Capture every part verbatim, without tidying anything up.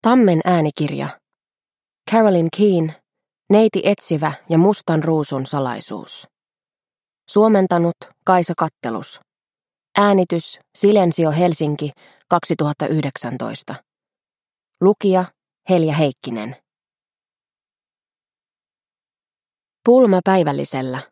Tammen äänikirja. Carolyn Keene, Neiti etsivä ja mustan ruusun salaisuus. Suomentanut Kaisa Kattelus. Äänitys Silensio Helsinki kaksituhattayhdeksäntoista. Lukija Helja Heikkinen. Pulma päivällisellä.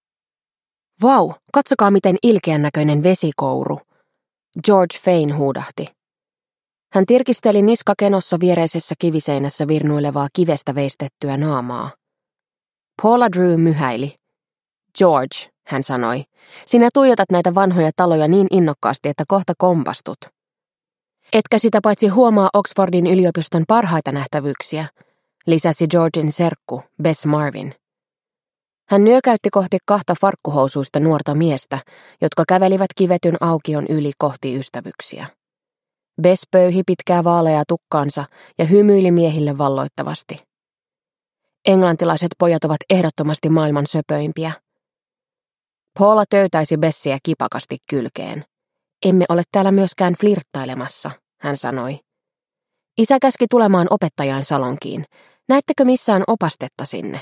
Vau, katsokaa miten ilkeän näköinen vesikouru, George Fane huudahti. Hän tirkisteli niskakenossa viereisessä kiviseinässä virnuilevaa kivestä veistettyä naamaa. Paula Drew myhäili. George, hän sanoi, sinä tuijotat näitä vanhoja taloja niin innokkaasti, että kohta kompastut. Etkä sitä paitsi huomaa Oxfordin yliopiston parhaita nähtävyyksiä, lisäsi Georgin serkku, Bess Marvin. Hän nyökäytti kohti kahta farkkuhousuista nuorta miestä, jotka kävelivät kivetyn aukion yli kohti ystävyksiä. Bess pöyhi pitkää vaaleaa tukkaansa ja hymyili miehille valloittavasti. Englantilaiset pojat ovat ehdottomasti maailman söpöimpiä. Paula töytäisi Bessiä kipakasti kylkeen. Emme ole täällä myöskään flirttailemassa, hän sanoi. Isä käski tulemaan opettajain salonkiin. Näettekö missään opastetta sinne?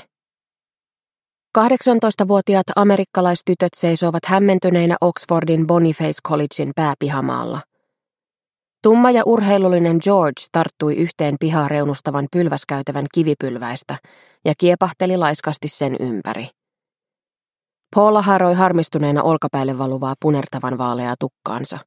kahdeksantoistavuotiaat amerikkalaistytöt seisoivat hämmentyneinä Oxfordin Boniface Collegein pääpihamaalla. Tumma ja urheilullinen George tarttui yhteen pihaa reunustavan pylväskäytävän kivipylväistä ja kiepahteli laiskasti sen ympäri. Paula haroi harmistuneena olkapäälle valuvaa punertavan vaaleaa tukkaansa.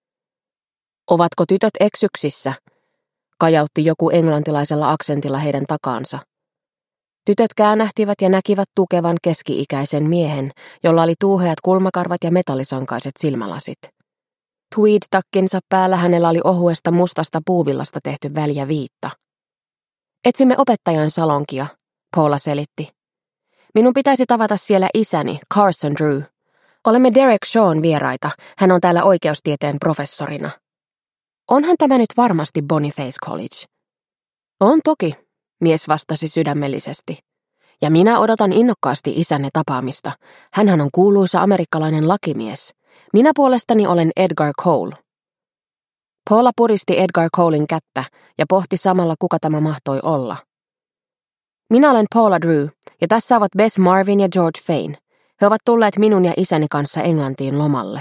Ovatko tytöt eksyksissä? Kajautti joku englantilaisella aksentilla heidän takaansa. Tytöt käännähtivät ja näkivät tukevan keski-ikäisen miehen, jolla oli tuuheat kulmakarvat ja metallisankaiset silmälasit. Tweed-takkinsa päällä hänellä oli ohuesta mustasta puuvillasta tehty väljä viitta. Etsimme opettajan salonkia, Paula selitti. Minun pitäisi tavata siellä isäni, Carson Drew. Olemme Derek Shawn vieraita, hän on täällä oikeustieteen professorina. Onhan tämä nyt varmasti Boniface College? On toki, mies vastasi sydämellisesti. Ja minä odotan innokkaasti isänne tapaamista. Hänhän on kuuluisa amerikkalainen lakimies. Minä puolestani olen Edgar Cole. Paula puristi Edgar Colen kättä ja pohti samalla, kuka tämä mahtoi olla. Minä olen Paula Drew, ja tässä ovat Bess Marvin ja George Fane. He ovat tulleet minun ja isäni kanssa Englantiin lomalle.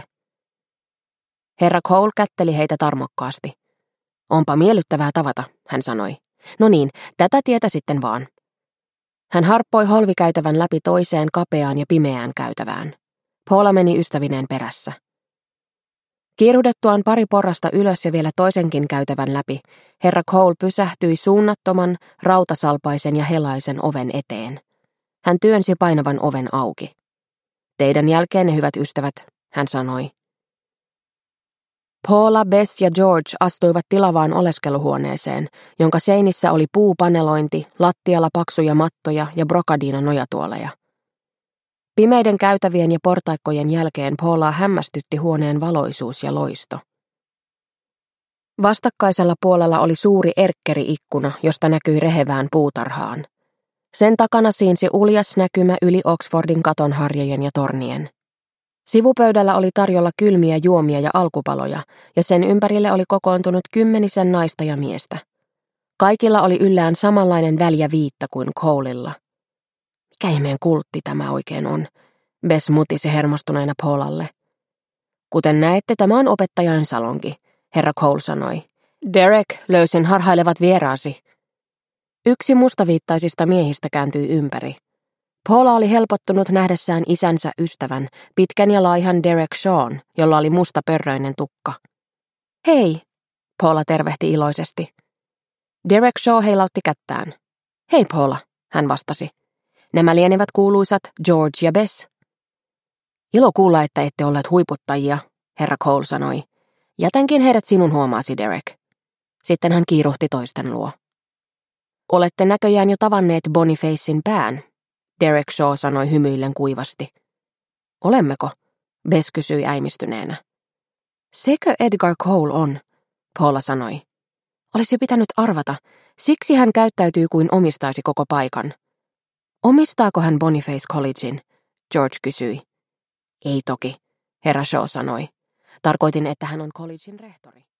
Herra Cole kätteli heitä tarmokkaasti. Onpa miellyttävää tavata, hän sanoi. No niin, tätä tietä sitten vaan. Hän harppoi holvikäytävän läpi toiseen kapeaan ja pimeään käytävään. Paula meni ystävineen perässä. Kiiruhdettuaan pari porrasta ylös ja vielä toisenkin käytävän läpi, herra Cole pysähtyi suunnattoman, rautasalpaisen ja helaisen oven eteen. Hän työnsi painavan oven auki. Teidän jälkeenne, hyvät ystävät, hän sanoi. Paula, Bess ja George astuivat tilavaan oleskeluhuoneeseen, jonka seinissä oli puupanelointi, lattialla paksuja mattoja ja brokadiina nojatuoleja. Pimeiden käytävien ja portaikkojen jälkeen Paulaa hämmästytti huoneen valoisuus ja loisto. Vastakkaisella puolella oli suuri erkkeri-ikkuna, josta näkyi rehevään puutarhaan. Sen takana siinsi uljas näkymä yli Oxfordin katonharjojen ja tornien. Sivupöydällä oli tarjolla kylmiä juomia ja alkupaloja, ja sen ympärille oli kokoontunut kymmenisen naista ja miestä. Kaikilla oli yllään samanlainen väljä viitta kuin Colella. Mikä ihmeen kultti tämä oikein on, Bess mutisi hermostuneena Paulalle. Kuten näette, tämä on opettajan salonki, herra Cole sanoi. Derek, löysin harhailevat vieraasi. Yksi mustaviittaisista miehistä kääntyi ympäri. Paula oli helpottunut nähdessään isänsä ystävän, pitkän ja laihan Derek Shawn, jolla oli musta pörröinen tukka. Hei, Paula tervehti iloisesti. Derek Shaw heilautti kättään. Hei Paula, hän vastasi. Nämä lienevät kuuluisat George ja Bess. Ilo kuulla, että ette olleet huiputtajia, herra Cole sanoi. Jätänkin heidät sinun huomaasi, Derek. Sitten hän kiiruhti toisten luo. Olette näköjään jo tavanneet Bonifacein pään, Derek Shaw sanoi hymyillen kuivasti. Olemmeko? Bess kysyi äimistyneenä. Sekö Edgar Cole on? Paula sanoi. Olisi pitänyt arvata, siksi hän käyttäytyy kuin omistaisi koko paikan. Omistaako hän Boniface Collegein? George kysyi. Ei toki, herra Shaw sanoi. Tarkoitin, että hän on collegein rehtori.